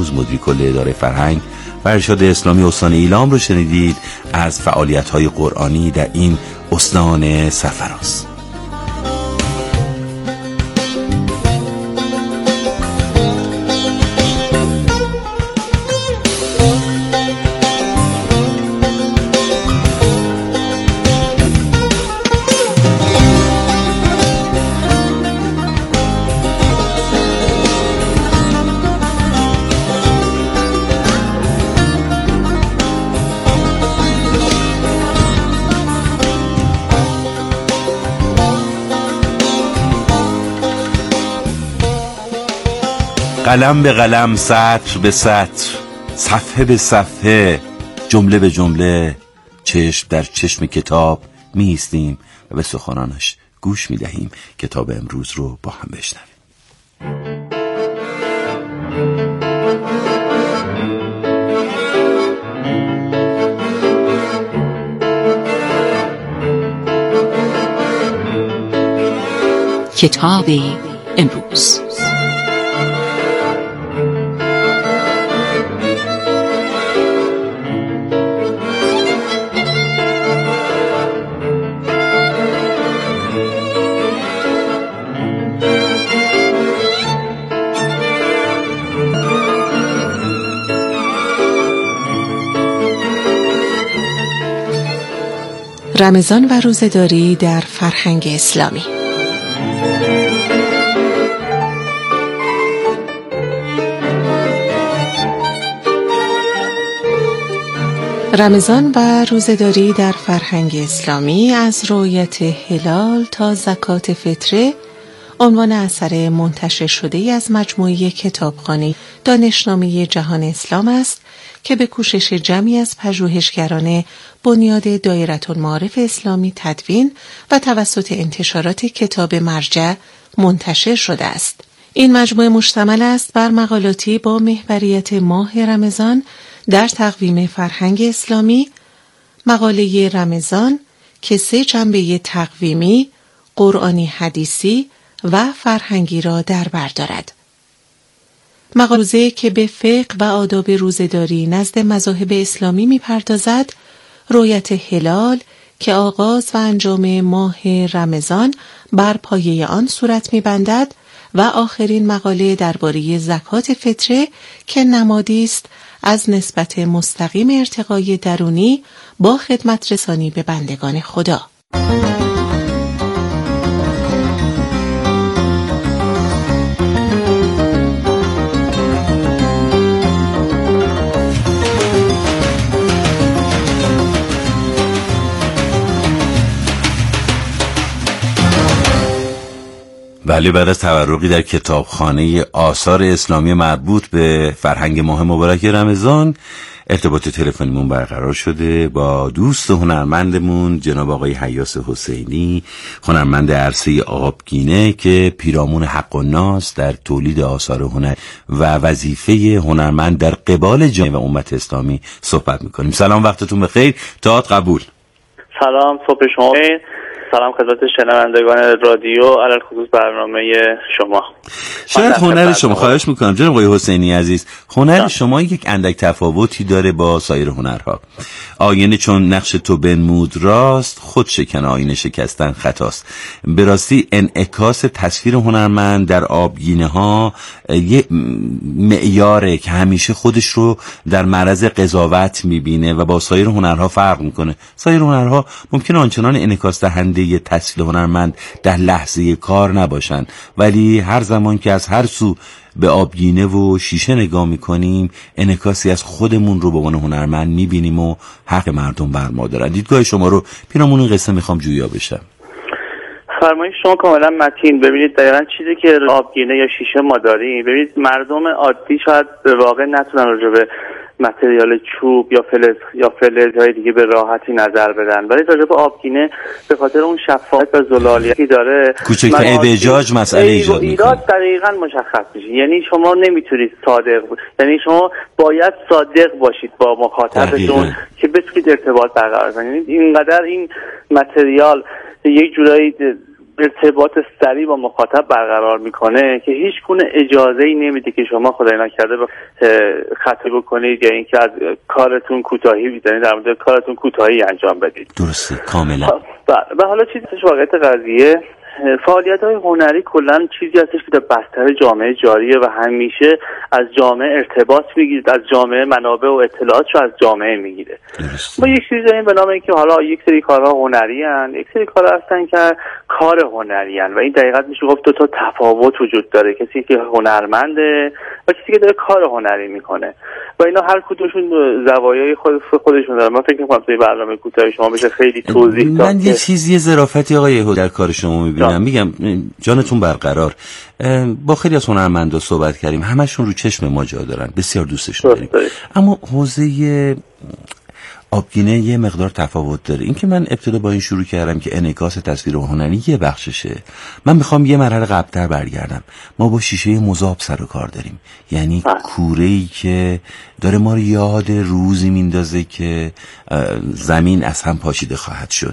امروز، مدیر کل اداره فرهنگ و ارشاد اسلامی استان ایلام رو شنیدید از فعالیت‌های قرآنی در این استان سرفراز. قلم به قلم، سطر به سطر، صفحه به صفحه، جمله به جمله، چشم در چشم کتاب می ایستیم و به سخنانش گوش می دهیم. کتاب امروز رو با هم بشنویم. کتاب امروز. رمضان و روزه‌داری در فرهنگ اسلامی. رمضان و روزه‌داری در فرهنگ اسلامی از رؤیت هلال تا زکات فطره عنوان اثر منتشر شده از مجموعه کتابخانه دانشنامه جهان اسلام است که به کوشش جمعی از پژوهشگران بنیاد دایرةالمعارف اسلامی تدوین و توسط انتشارات کتاب مرجع منتشر شده است. این مجموعه مشتمل است بر مقالاتی با محوریت ماه رمضان در تقویم فرهنگ اسلامی، مقاله رمضان که 3 جنبه تقویمی، قرآنی حدیثی و فرهنگی را در بر دارد. مقاله که به فقه و آداب روزه‌داری نزد مذاهب اسلامی می‌پردازد، رؤیت هلال که آغاز و انجام ماه رمضان بر پایه آن صورت می‌بندد و آخرین مقاله درباره زکات فطره که نمادی است از نسبت مستقیم ارتقای درونی با خدمت رسانی به بندگان خدا. بله، بعد از تورقی در کتابخانه آثار اسلامی مربوط به فرهنگ ماه مبارک رمضان، ارتباط تلفنیمون برقرار شده با دوست هنرمندمون جناب آقای حیاس حسینی، هنرمند عرصه آبگینه که پیرامون حق و ناس در تولید آثار هنر و وظیفه هنرمند در قبال جامعه و امت اسلامی صحبت میکنیم. سلام، وقتتون بخیر. تئاتر قبول. سلام، صبح شما. سلام خدمت شنوندگان رادیو، علل خصوص برنامه شما. شاید هنر شما، خواهش میکنم جناب آقای حسینی عزیز، هنر شما یک اندک تفاوتی داره با سایر هنرها. آینه چون نقش تو بنمود راست، خود شکن آینه شکستن خطاست. به راستی انعکاس تصویر هنرمند در آبگینه ها یه معیاره که همیشه خودش رو در معرض قضاوت میبینه و با سایر هنرها فرق میکنه. سایر هنرها ممکنه آنچنان انعکاس دهنده یه تصویر هنرمند در لحظه کار نباشن، ولی هر زمان که از هر سو به آبگینه و شیشه نگاه میکنیم، انعکاسی از خودمون رو به عنوان هنرمند میبینیم و حق مردم بر ما دارن. دیدگاه شما رو پیرامون این قصه میخوام جویا بشم. فرمایش شما کاملا متین. ببینید دقیقاً چیزی که آبگینه یا شیشه ما داریم، ببینید مردم عادی شاید به واقع نتونن راجع به متریال چوب یا فلزهای دیگه به راحتی نظر بدن، ولی راجع به آبگینه به خاطر اون شفافیت و زلالیتی داره، کوچکترین احتجاج مسئله ایجاد میکنه. دقیقاً مشخص میشه. یعنی شما نمیتونید صادق یعنی شما باید صادق باشید با مخاطبتون که بتونید ارتباط برقرار کنید. یعنی اینقدر این متریال یک جورایی ارتباط سریع با مخاطب برقرار میکنه که هیچ گونه اجازه‌ای نمیده که شما خدای نکرده خطی بکنید یا اینکه از کارتون کوتاهی بزنید، در مورد کارتون کوتاهی انجام بدید. درسته، کاملا. و حالا چیزی واقعیت قضیه فعالیت‌های هنری کلاً چیزی هستش که در بستر جامعه جاریه و همیشه از جامعه ارتباط میگیرید، از جامعه منابع و اطلاعات رو از جامعه میگیره. ما یک چیزی داریم به نام اینکه حالا یک سری کارها هنری ان، یک سری کارها هستن که کار هنری ان و این دقیقاً میشه گفت دو تا تفاوت وجود داره، کسی که هنرمنده و کسی که داره کار هنری میکنه و اینا هر کدومشون زوایای خودشون داره. من فکر می‌کنم توی برنامه کوتاه شما بشه خیلی توضیح داد. من یه چیزی ظرافتی آقای یهودی در کار شما میبینم، میگم جانتون برقرار. با خیلی از هنرمندا صحبت کردیم، همشون رو چشم ما جا دارن، بسیار دوستشون داریم، اما حوزه آبگینه یه مقدار تفاوت داره. این که من ابتدا با این شروع کردم که انعکاس تصویر هنری یه بخششه، من میخوام یه مرحله قبل‌تر برگردم. ما با شیشه مذاب سر و کار داریم، یعنی کوره‌ای که داره ما رو یاد روزی میندازه که زمین از هم پاشیده خواهد شد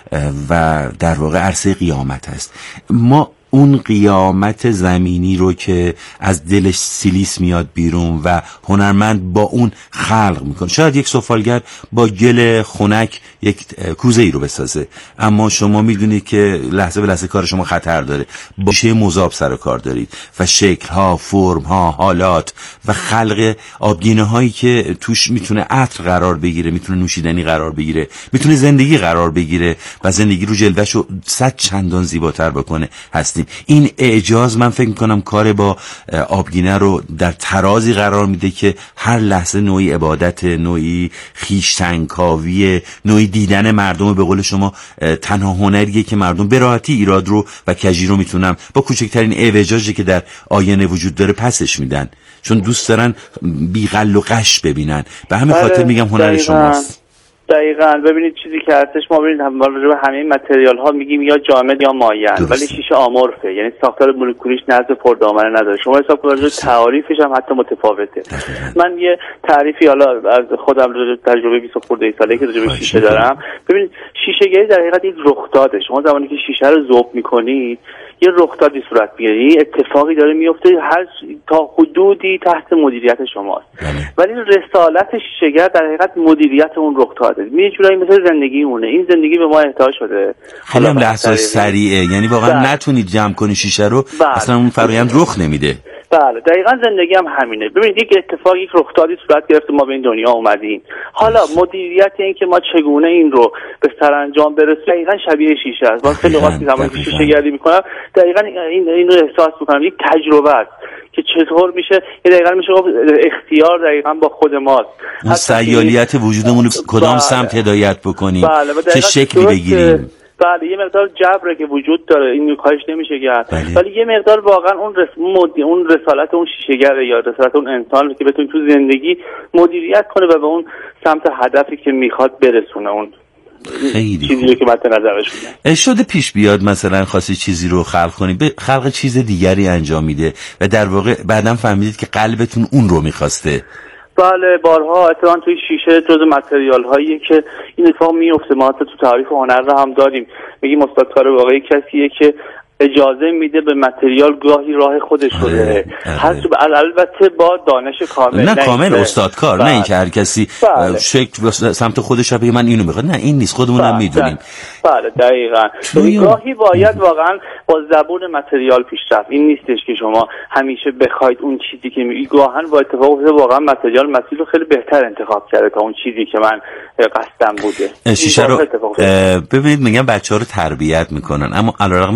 و در واقع عرصه قیامت هست. ما اون قیامت زمینی رو که از دلش سیلیس میاد بیرون و هنرمند با اون خلق میکنه. شاید یک سفالگر با گل خنک یک کوزه ای رو بسازه، اما شما میدونید که لحظه به لحظه کار شما خطر داره. با شیشه مذاب سر و کار دارید و شکل ها، فرم ها، حالات و خلق آبگینه هایی که توش میتونه عطر قرار بگیره، میتونه نوشیدنی قرار بگیره، میتونه زندگی قرار بگیره و زندگی رو جلوه‌شو 100 چندان زیباتر بکنه هستیم. این اعجاز من فکر میکنم کار با آبگینه رو در ترازی قرار میده که هر لحظه نوعی عبادت، نوعی خویشتنکاوی، نوعی دیدن مردم. به قول شما تنها هنریه که مردم به راحتی ایراد رو و کجی رو میتونن با کوچکترین اعوجاجی که در آینه وجود داره پسش میدن، چون دوست دارن بی غل و قش ببینن. به همین خاطر میگم هنر شماست. دقیقاً. ببینید چیزی که هستش، ما ببینید راجع به همه متریال ها میگیم یا جامد یا مایع، ولی شیشه آمورفه، یعنی ساختار مولکولیش نظم پردامنه نداره. شما حساب کنید تعاریفش هم حتی متفاوته. من یه تعریفی حالا از خودم رو تجربه 20 خورده ساله که راجع به شیشه دارم. ببینید شیشه گری در حقیقت یک رخداده. شما زمانی که شیشه رو ذوب میکنید یه رخدادی صورت میگیره، اتفاقی داره میفته هر تا حدودی تحت مدیریت شماست. ولی رسالت شیشه‌گر در حقیقت مدیریت اون رخداده. یه جورایی مثل زندگی اونه. این زندگی به ما اهدا شده. خیلی هم لحظه سریعه، یعنی واقعا نتونید جمع کنی شیشه رو، اصلا اون فرآیند رخ نمیده. بله دقیقاً زندگی هم همینه. ببینید یک اتفاق، یک رخدادی صورت گرفت، ما به این دنیا اومدیم. حالا مدیریت این که ما چگونه این رو به سرانجام برسونیم دقیقاً شبیه شیشه است. من خیلی وقتی زمانی که شیشه گردی میکنم دقیقاً این رو احساس میکنم. یک تجربه است که چطور میشه، یه دقیقاً میشه اختیار دقیقاً با خود ماست. اون سیالیت وجودمون کدام سمت هدایت بکنیم، چه شکلی بگیریم. بله یه مقدار جبره که وجود داره، این کارش نمیشه کرد. ولی یه مقدار واقعا اون رسالت اون شیشه‌گر یا رسالت اون انسان که بتونه تو زندگی مدیریت کنه و به اون سمت هدفی که میخواد برسونه، اون خیلی چیزی که مد نظرش میاد. شده پیش بیاد مثلا خواستی چیزی رو خلق کنی، به خلق چیز دیگری انجام میده و در واقع بعداً فهمیدید که قلبتون اون رو میخواسته؟ بله بارها اتفاقا توی شیشه جزو متریال هایی که این اتفاق میفته. ما تو تعریف هنر رو هم داریم، میگیم استاد کار واقعی کسیه که اجازه میده به متریال گاهی راه خودش رو بره، البته با دانش کامل. نه کامل استادکار، نه این که هر کسی شکل سمت خودش بگه من اینو میخوام، نه این نیست، خودمون هم میدونیم. بله دقیقاً. گاهی باید واقعا با زبون متریال پیش رفت. این نیستش که شما همیشه بخواید اون چیزی که میگی، گاهن با اتفاق واقعا متریال مسیل رو خیلی بهتر انتخاب کرده تا اون چیزی که من قصدم بوده. شیشه رو ببینید میگم بچه‌ها رو تربیت میکنن، اما علیرغم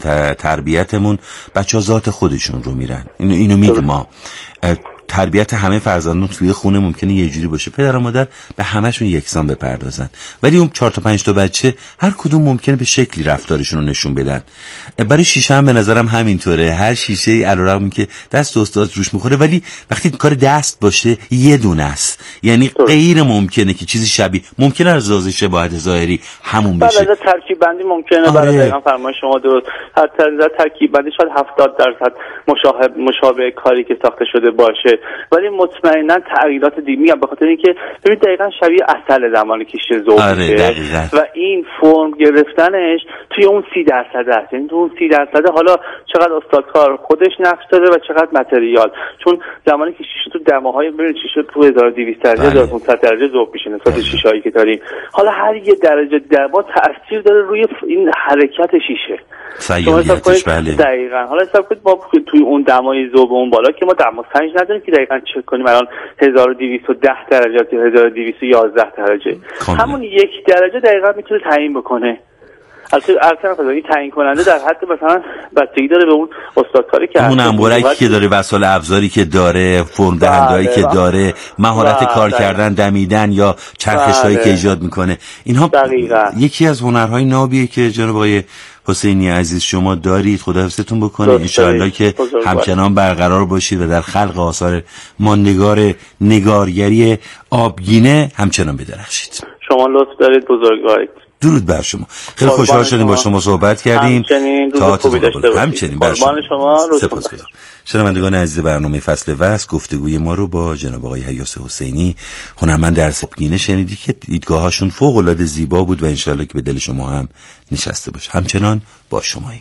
تربیتمون بچه‌ها ذات خودشون رو میرن. اینو میگم ما تربیت همه فرزندان توی خونه ممکنه یه جوری باشه، پدر و مادر به همشون یکسان بپردازن، ولی اون 4 تا 5 تا بچه هر کدوم ممکنه به شکلی رفتارشون رو نشون بدن. برای شیشه هم به نظرم همینطوره. هر شیشه علیرغم که دست استاد روش میخوره، ولی وقتی کار دست باشه یه دونه است، یعنی غیر ممکنه که چیزی شبیه، ممکنه از لحاظ شباهت ظاهری همون بشه. بله ترکیب بندی ممکنه. برای دقیقاً فرمایش شما درست. حتی ترکیب بندی شاید 70% مشابه کاری که ساخته شده باشه. میشه، ولی مطمئنا تغییرات دیگه میگم به خاطر اینکه ببین دقیقاً شبیه عسل زمانی که شیشه ذوب میشه و این فرم گرفتنش توی اون 30% است. یعنی تو اون 30% حالا چقدر استادکار خودش نقش داره و چقدر متریال، چون زمانی که شیشه تو دماهای ببین شیشه تو 1200 درجه 1500 درجه ذوب میشه نسبت شیشه‌ای که داریم، حالا هر یه درجه دما تاثیر داره روی این حرکت شیشه سیالیتش. بله دقیقاً. حالا حساب کنید ما توی اون دمای ذوب اون بالا که ما دماسنج نداریم که دقیقاً چک کنیم الان 1210 درجه یا 1211 درجه، همون یک درجه دقیقاً میتونه تعیین بکنه. البته این تعیین کننده در حد مثلا بستگی داره به اون استادکاری که اون انبرکی که داره، وسایل ابزاری که داره، فرم دهندهایی که داره، مهارت کار کردن، دمیدن یا چرخش‌هایی که ایجاد میکنه، اینها یکی از هنرهای نابیه که جناب آقای حسینی عزیز شما دارید. خدا حفظتون بکنه، انشاءالله که همچنان برقرار باشید و در خلق آثار ماندگار نگارگری آبگینه همچنان بدرخشید. شما لطف دارید، بزرگوارید. درود بر شما. خیلی خوشحال شدیم با شما صحبت کردیم. همچنین بر شما. سپاسگزارم. شنوندگان عزیز برنامه فصل وصل، گفتگوی ما رو با جناب آقای هیاس حسینی هنرمند در آبگینه شنیدی که دیدگاهاشون فوق العاده زیبا بود و انشالله که به دل شما هم نشسته باشه. همچنان با شماییم.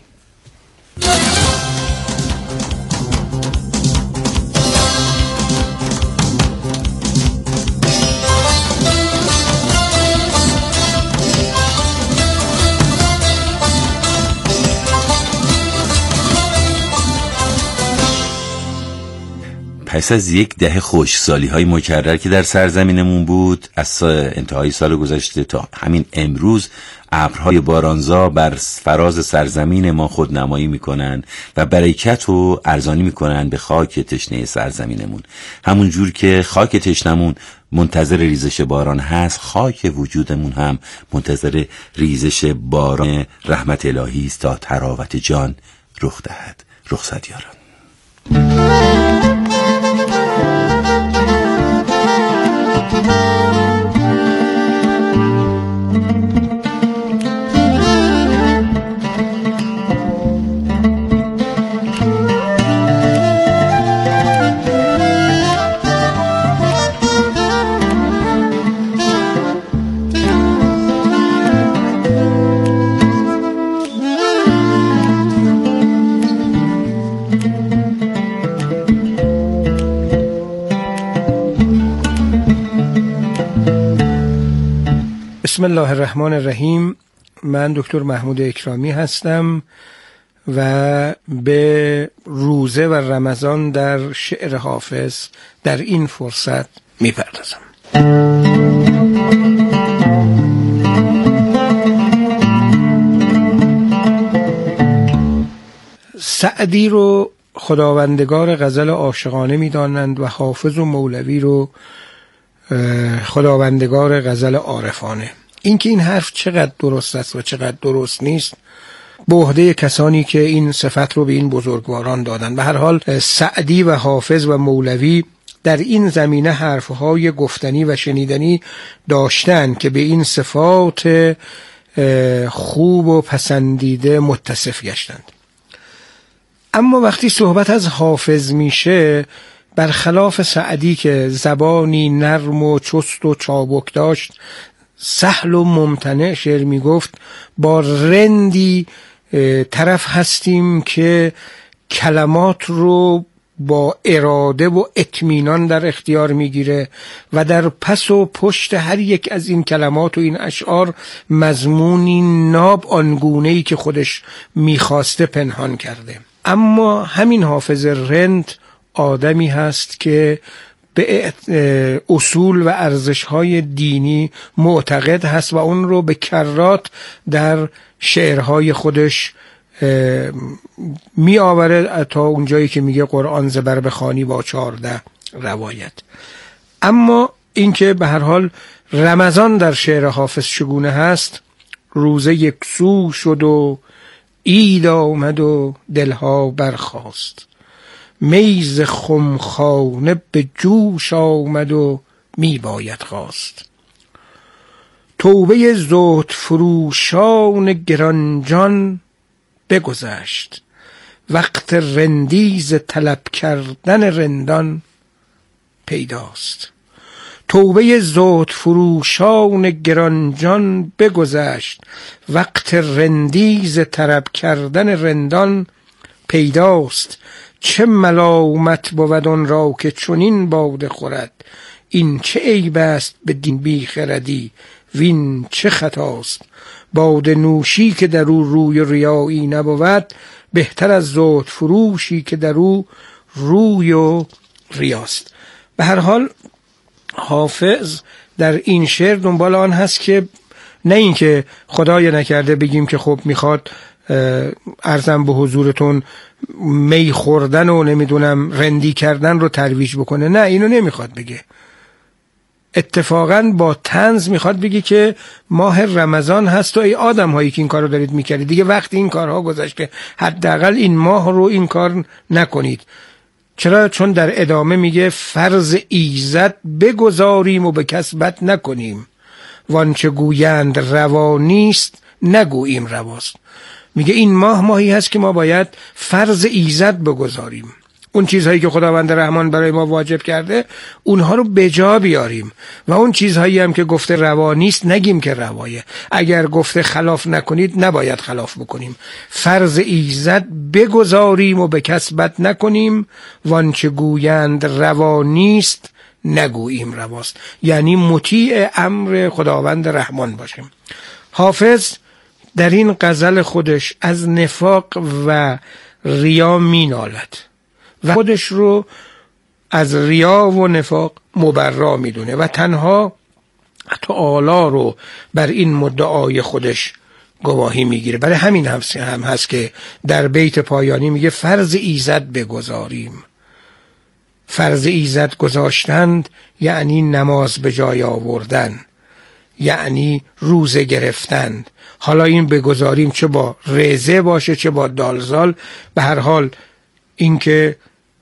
پس از یک دهه خشکسالی‌های مکرر که در سرزمینمون بود، از انتهای سال گذشته تا همین امروز ابرهای بارانزا بر فراز سرزمین ما خودنمایی میکنن و برکت و ارزانی میکنن به خاک تشنه سرزمینمون. همون جور که خاک تشنمون منتظر ریزش باران هست، خاک وجودمون هم منتظر ریزش باران رحمت الهی است تا تراوت جان رخ دهد. رخصت یاران. بسم الله الرحمن الرحیم. من دکتر محمود اکرامی هستم و به روزه و رمضان در شعر حافظ در این فرصت میپردازم. سعدی رو خداوندگار غزل عاشقانه میدانند و حافظ و مولوی رو خداوندگار غزل عارفانه. اینکه این حرف چقدر درست است و چقدر درست نیست به عهده کسانی که این صفت رو به این بزرگواران دادن. به هر حال سعدی و حافظ و مولوی در این زمینه حرفهای گفتنی و شنیدنی داشتن که به این صفات خوب و پسندیده متصف گشتند. اما وقتی صحبت از حافظ میشه، برخلاف سعدی که زبانی نرم و چست و چابک داشت، سهل و ممتنع شعر میگفت، با رندی طرف هستیم که کلمات رو با اراده و اطمینان در اختیار میگیره و در پس و پشت هر یک از این کلمات و این اشعار مضمونی ناب آنگونه‌ای که خودش میخواسته پنهان کرده. اما همین حافظ رند آدمی هست که به اصول و ارزش‌های دینی معتقد هست و اون رو به کرات در شعرهای خودش می آوره تا اونجایی که میگه قرآن زبر بخوانی با 14 روایت. اما اینکه به هر حال رمضان در شعر حافظ چگونه هست، روزه یک سو شد و عید آمد و دلها برخاست، میز خمخانه به جوش آمد و می باید خواست، توبه زهد فروشان گرانجان بگذشت، وقت رندیز طلب کردن رندان پیداست. توبه زهد فروشان گرانجان بگذشت، وقت رندیز طرب کردن رندان پیداست. چه ملامت بود آن را که چنین باده خورد، این چه عیب است به دین بی خردی، وین چه خطاست. باده نوشی که در او روی ریایی نبود، بهتر از زهد فروشی که در او روی و ریاست. به هر حال حافظ در این شعر دنبال آن هست که نه اینکه خدای نکرده بگیم که خب میخواد عرضم به حضورتون می خوردن و نمیدونم رندی کردن رو ترویج بکنه، نه اینو نمیخواد بگه. اتفاقا با طنز میخواد بگه که ماه رمضان هست و ای آدم هایی که این کار رو دارید میکردید دیگه وقت این کارها گذشته، حداقل این ماه رو این کار نکنید. چرا؟ چون در ادامه میگه فرض ایزد بگذاریم و به کس بد نکنیم، وانچه گویند روا نیست نگوییم رواست. میگه این ماهی هست که ما باید فرض ایزد بگذاریم، اون چیزهایی که خداوند رحمان برای ما واجب کرده اونها رو به جا بیاریم و اون چیزهایی هم که گفته روا نیست نگیم که روایه. اگر گفته خلاف نکنید نباید خلاف بکنیم. فرض ایزد بگذاریم و به کس بد نکنیم، وانچه گویند روا نیست نگوییم رواست. یعنی مطیع امر خداوند رحمان باشیم. حافظ در این غزل خودش از نفاق و ریا مینالد و خودش رو از ریا و نفاق مبرا میدونه و تنها تعالی رو بر این مدعای خودش گواهی میگیره. برای همین هم هست که در بیت پایانی میگه فرض ایزد بگذاریم. فرض ایزد گذاشتند یعنی نماز به جای آوردن، یعنی روزه گرفتن. حالا این بگذاریم چه با رزه باشه چه با دالزال، به هر حال این که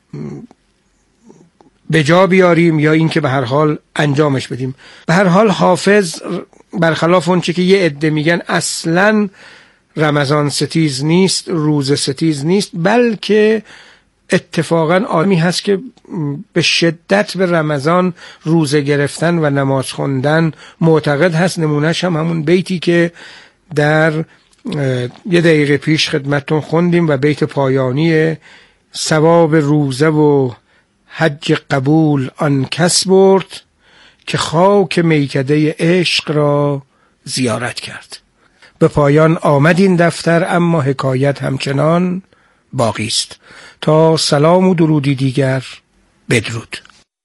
به جا بیاریم یا این که به هر حال انجامش بدیم. به هر حال حافظ برخلاف اون چه که یه عده میگن اصلاً رمضان ستیز نیست، روزه ستیز نیست، بلکه اتفاقاً آدمی هست که به شدت به رمضان روزه گرفتن و نماز خوندن معتقد هست. نمونهش هم همون بیتی که در یه دقیقه پیش خدمتتون خوندیم و بیت پایانی ثواب روزه و حج قبول آن کس برد که خاک میکده عشق را زیارت کرد. به پایان آمد این دفتر اما حکایت همچنان باقی است. تا سلام و درودی دیگر، بدرود.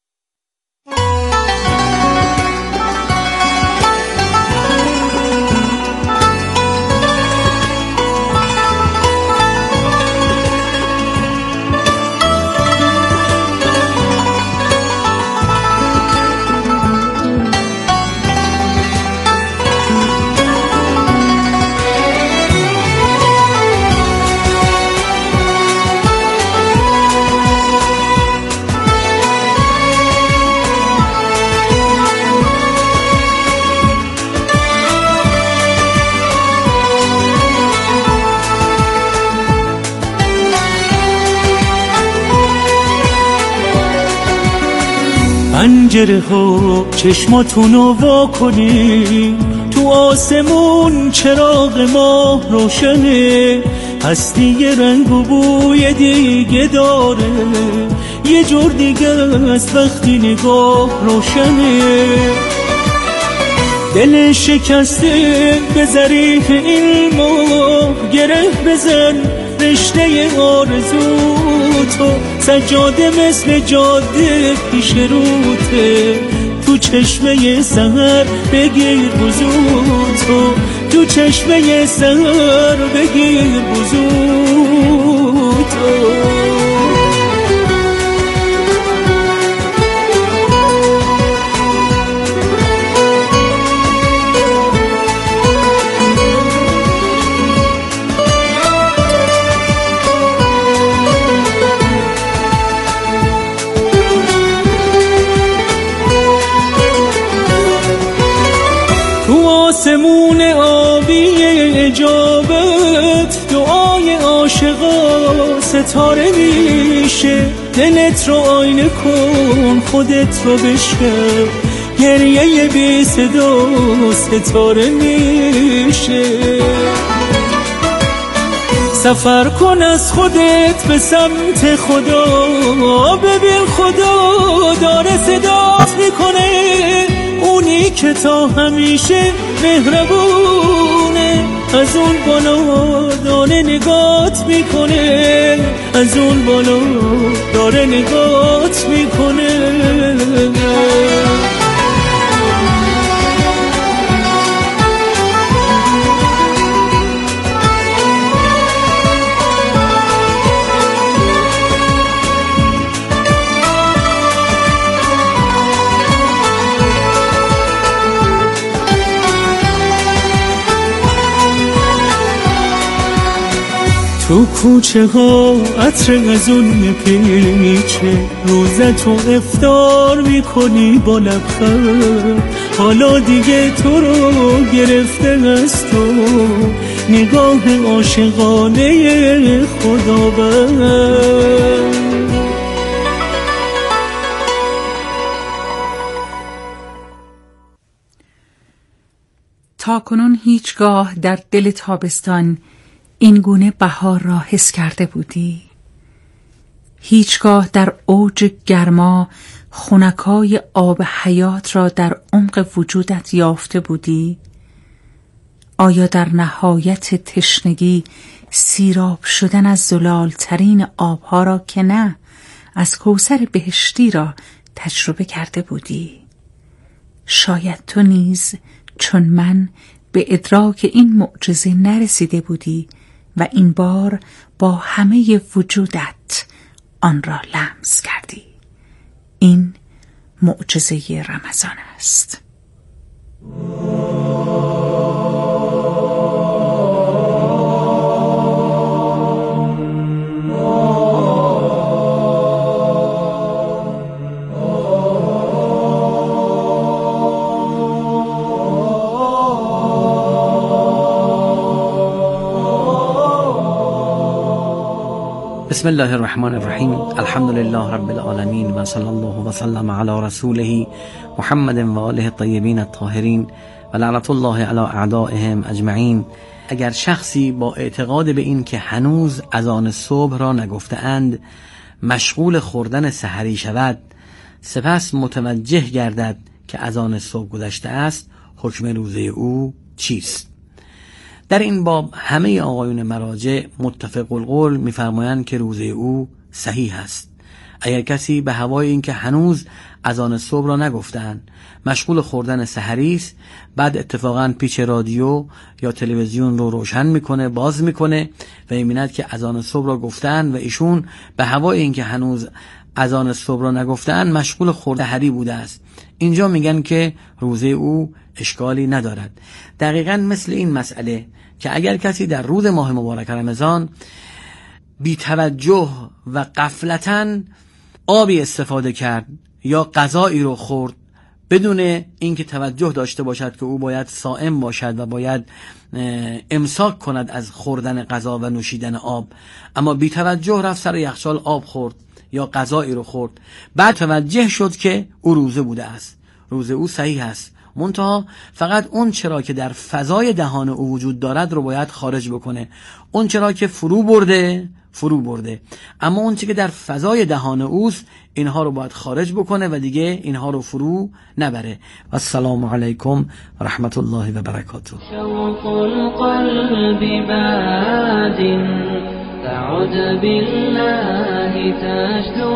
پنجره ها چشماتونو وا کنی، تو آسمون چراغ ماه روشنه، هستی یه رنگ و بوی دیگه داره، یه جور دیگه از وقتی نگاه روشنه. دل شکسته به ظریف این ماه گره بزن، رشته آرزو تو سجاده مثل جاده پیش روته، تو چشمه سحر بگیر وضو تو چشمه سحر بگیر وضو تو. آسمون آبی اجابت دعای عاشقا ستاره میشه، دلت رو آینه کن، خودت رو بشکن، گریه بی صدا ستاره میشه. سفر کن از خودت به سمت خدا، ببین خدا داره صدات میکنه، اونی که تا همیشه مهربونه، از اون بالا داره نگات میکنه، از اون بالا داره نگات میکنه. تو کوچه ها عطر از اون میپیچه، روزتو افطار میکنی با لبخند، حالا دیگه تو رو گرفته از تو نگاه عاشقانه خداوند. تا کنون هیچگاه در دل تابستان این گونه بهار را حس کرده بودی؟ هیچگاه در اوج گرما خنکای آب حیات را در عمق وجودت یافته بودی؟ آیا در نهایت تشنگی سیراب شدن از زلالترین آبها را که نه، از کوثر بهشتی را تجربه کرده بودی؟ شاید تو نیز چون من به ادراک این معجزه نرسیده بودی و این بار با همه وجودت آن را لمس کردی. این معجزه رمضان است. بسم الله الرحمن الرحیم. الحمد لله رب العالمین و صلی الله و سلم علی رسوله محمد و آله الطیبین الطاهرین و لعنت الله علی اعدائهم اجمعین. اگر شخصی با اعتقاد به این که هنوز اذان صبح را نگفته اند مشغول خوردن سحری شود، سپس متوجه گردد که اذان صبح گذشته است، حکم روزه او چیست؟ در این باب همه آقایون مراجع متفق القول می‌فرمایند که روزه او صحیح است. اگر کسی به هوای این که هنوز اذان صبح را نگفتند مشغول خوردن سحری است، بعد اتفاقا پیچ رادیو یا تلویزیون رو روشن میکنه، باز میکنه و می‌بیند که اذان صبح را گفتند و ایشون به هوای این که هنوز اذان صبح را نگفتند مشغول خوردن سحری بوده است، اینجا میگن که روزه او اشکالی ندارد. دقیقاً مثل این مسئله که اگر کسی در روز ماه مبارک رمضان بی توجه و غفلتاً آبی استفاده کرد یا غذایی رو خورد بدون اینکه توجه داشته باشد که او باید صائم باشد و باید امساک کند از خوردن غذا و نوشیدن آب، اما بی توجه رفت سر یخچال آب خورد یا غذایی رو خورد، بعد توجه شد که او روزه بوده است، روزه او صحیح است، منتها فقط اون چرا که در فضای دهان او وجود دارد رو باید خارج بکنه. اون چرا که فرو برده، اما اون چی که در فضای دهان اوست اینها رو باید خارج بکنه و دیگه اینها رو فرو نبره. و السلام علیکم و رحمت الله و برکاته. شوق القلب باد تعد بالله تجدو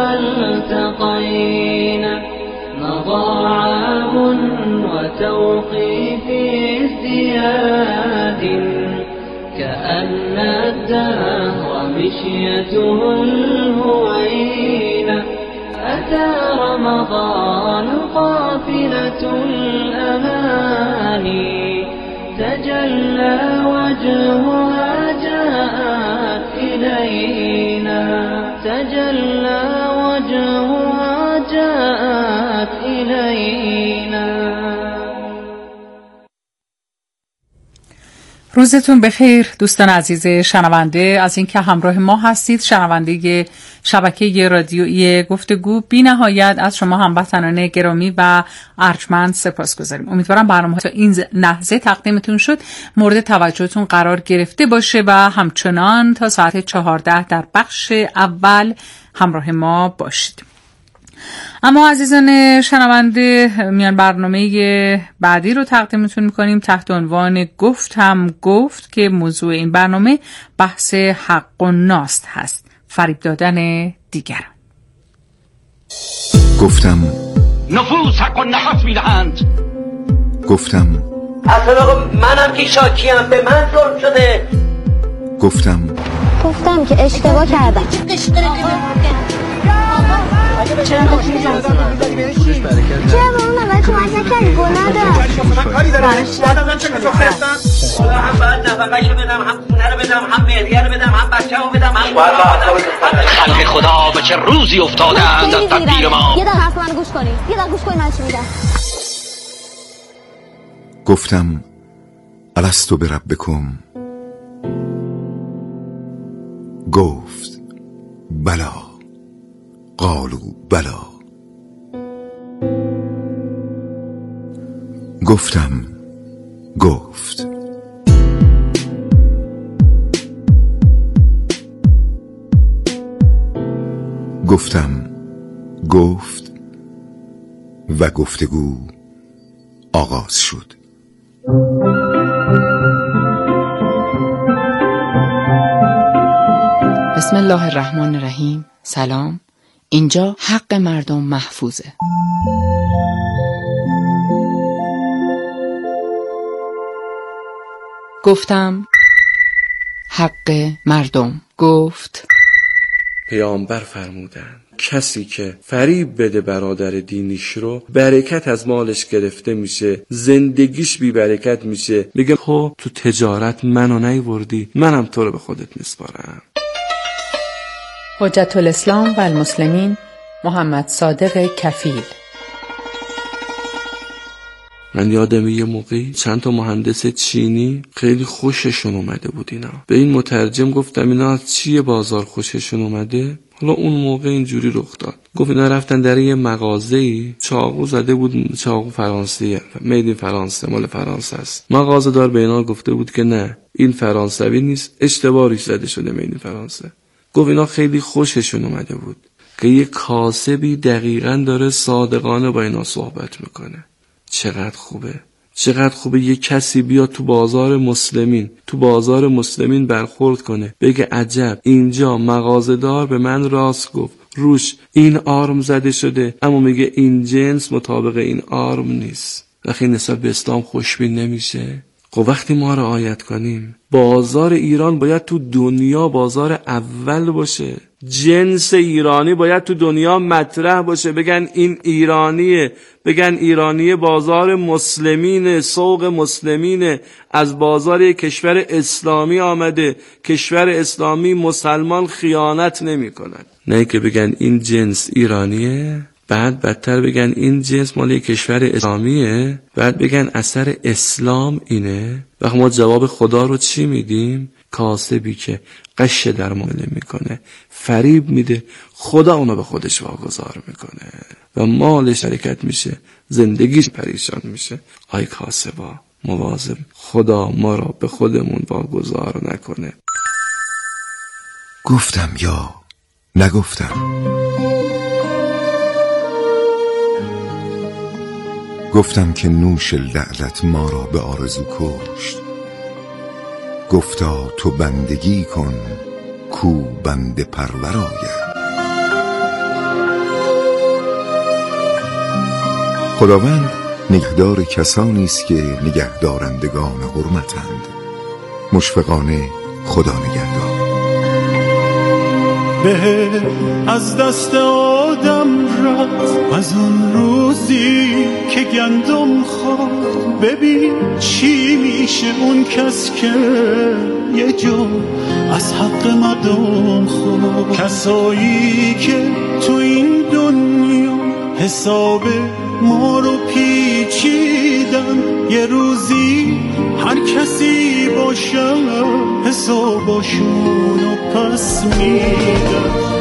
والتقينا، مضى عام وتوقيف ازدياد، كأن الدهر مشيته الهوينة، أتى رمضان قافلة الأماني، تجلى وجهها جاءت إلينا، تجلى وجهها جاءت إلينا. روزتون بخیر دوستان عزیز شنونده، از اینکه همراه ما هستید. شنونده شبکه رادیویی گفتگو بی نهایت از شما هموطنان گرامی و ارجمند سپاسگزاریم. امیدوارم برنامه تا این لحظه تقدیمتون شد مورد توجهتون قرار گرفته باشه و همچنان تا ساعت 14 در بخش اول همراه ما باشید. اما عزیزان شنونده، میان برنامه بعدی رو تقدیمتون میکنیم تحت عنوان گفتم گفت که موضوع این برنامه بحث حق و ناست هست، فریب دادن دیگران. گفتم نفوس حق و نفس میدهند. گفتم اصلا منم که شاکیم، به من ظلم شده. گفتم که اشتباه کردم. چرا با اون اول کمک نکردی؟ گناه دارم. هم باید نفقه‌شو بدم، هم خونه رو بدم، هم مهریه رو بدم، هم بچه‌مو بدم، هم خلق خدا به چه روزی افتادند از تدبیر ما. یه دقیقه حرف منو گوش کنید. من چی میگم. گفتم الستو بربکم. گفت بلا. قالوا بلا. گفتم گفت. گفتم گفت و گفتگو آغاز شد. بسم الله الرحمن الرحیم. سلام. اینجا حق مردم محفوظه. گفتم حق مردم. گفت پیامبر فرمودند کسی که فریب بده برادر دینیش رو، برکت از مالش گرفته میشه، زندگیش بی برکت میشه. میگم تو تجارت منو نیوردی، منم تو رو به خودت میسپارم. حجت الاسلام و المسلمین محمد صادق کفیل. من یادم یه موقعی چند تا مهندس چینی خیلی خوششون اومده بود اینا. به این مترجم گفتم اینا از چیه بازار خوششون اومده؟ حالا اون موقع اینجوری رخ داد. گفت اینا رفتن در یه مغازه‌ای، چاقو زده بود، چاقو فرانسیه، میدین فرانسه، مال فرانسه است. مغازه دار به اینا گفته بود که نه این فرانسوی نیست، اشتباهی زده شده میدین فرانسه. گفت اینا خیلی خوششون اومده بود که یه کاسبی دقیقاً داره صادقانه با اینا صحبت میکنه. چقدر خوبه یه کسی بیا تو بازار مسلمین برخورد کنه، بگه عجب اینجا مغازه‌دار به من راست گفت، روش این آرم زده شده، اما میگه این جنس مطابق این آرم نیست. وقتی نسبت به اسلام خوشبین نمیشه. خب وقتی ما رعایت کنیم، بازار ایران باید تو دنیا بازار اول باشه، جنس ایرانی باید تو دنیا مطرح باشه، بگن این ایرانیه، بگن ایرانی بازار مسلمینه، سوق مسلمینه، از بازار کشور اسلامی آمده، کشور اسلامی مسلمان خیانت نمی کند. نه که بگن این جنس ایرانیه، بعد بدتر بگن این جنس مال کشور اسلامیه، بعد بگن اثر اسلام اینه. وقت ما جواب خدا رو چی میدیم؟ کاسبی که قش در معامله میکنه، فریب میده، خدا اونو به خودش واگذار میکنه و مالش حرکت میشه، زندگیش پریشان میشه. آی کاسبا مواظب، خدا ما را به خودمون واگذار نکنه. گفتم یا نگفتم. گفتم که نوش لعلت ما را به آرزو کشت. گفتا تو بندگی کن کو بنده پرور آید. خداوند نگهدار کسانی است که نگهدارندگان حرمتند. مشفقانه خدا نگهدار. به از دست آدم رفت از اون روزی که گندم خورد. ببین چی میشه اون کس که یه جا از حق مردم خورد. کسایی که تو این دنیا حساب ما رو پیچیدن، یه روزی هر کسی باشه حساباشونو پس میده.